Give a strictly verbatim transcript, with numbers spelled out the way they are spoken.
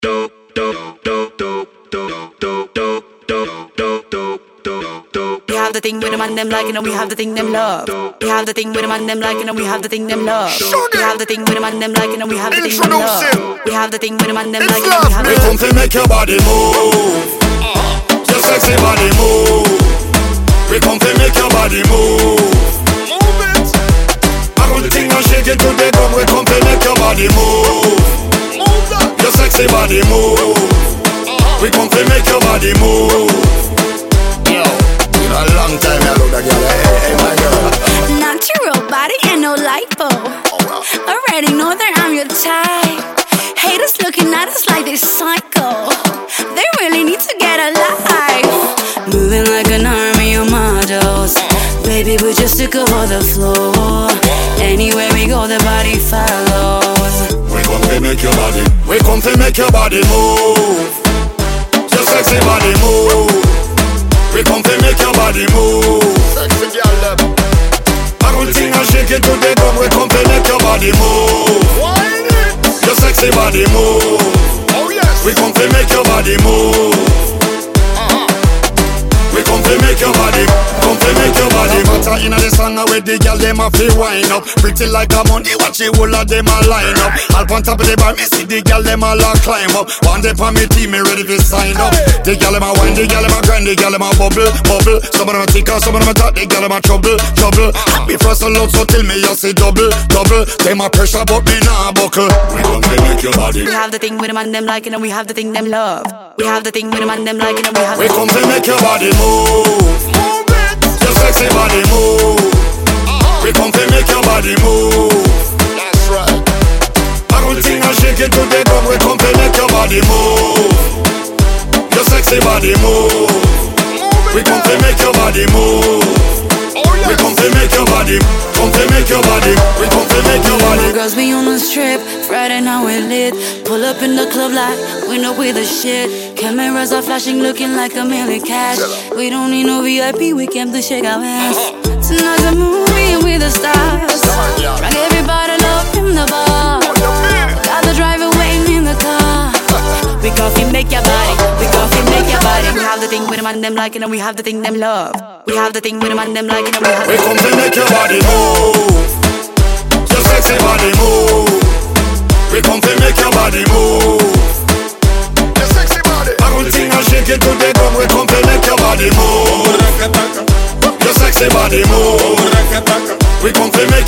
We have the thing with them and them like it, and we have the thing them love. We have the thing with them and them like it, and we have the thing them love. We have the thing with them and them like it, and we have the thing them love. We have the thing with them and them like it, and we have the thing. We come to make your body move, your sexy body move. We come to make your body move. Move it. I run the thing and shake it to the ground. We come to make your body move. Move that. Your sexy body move. We come to make your body move. Yo, in a long time I look at girl, hey, hey my girl. Natural body and no lipo. Already know that I'm your type. Haters looking at us like they psycho. They really need to get a life. Moving like an army of models. Baby, we just took over the floor. Anywhere we go, the body follows. We come to make your body. We come to make your body move. Your sexy body move. We come to make your body move. Sexy girl, them. I run thing and shake it to the ground. We come to make your body move. Why it? Your sexy body move. Oh yes. We come to make your body move. Uh-huh. We come to make your body. Come to make your body. Matter in the song with the girl, them a feel wind up. Pretty like a money, watch the whole of them a line up. All on top of the bar, me see the girl, them all a climb up. One day for me team, me ready to sign up. The girl, them a wine, the girl, them a grind, the girl, them a bubble, bubble. Some of them a tick, some of them a talk, the girl, them a trouble, trouble. Happy for so loud, so till me you say double, double. Them a pressure, but me nah buckle. We come to make your body. We have the thing with them and them like it, and we have the thing them love. We have the thing with them and them like it, and we have. We come to make your body move. Your sexy body move. Uh-huh. We come to make your body move. That's right. I run thing and shake it to the ground. We come to make your body move. Your sexy body move. move we come to make your body move. Oh, yes. We come to make your body. Come to make your body. We come to make your body. Girls be on the strip. Friday now we're lit. Pull up in the club like we know we the shit. Cameras are flashing, looking like a million cash. We don't need no V I P, we came to shake our ass. Tonight's a movie and we the stars. Drag everybody up in the bar. Got the driver waiting in the car. We coffee make your body, we coffee make your body. We have the thing with them and them like it, and we have the thing them love. We have the thing with them and them like it, and we have. We come to make your body move. Your sexy body move. We come to make your body move. Your sexy body. I run thing and shake it to the ground. We come to make your body move. Your sexy body move. We come to make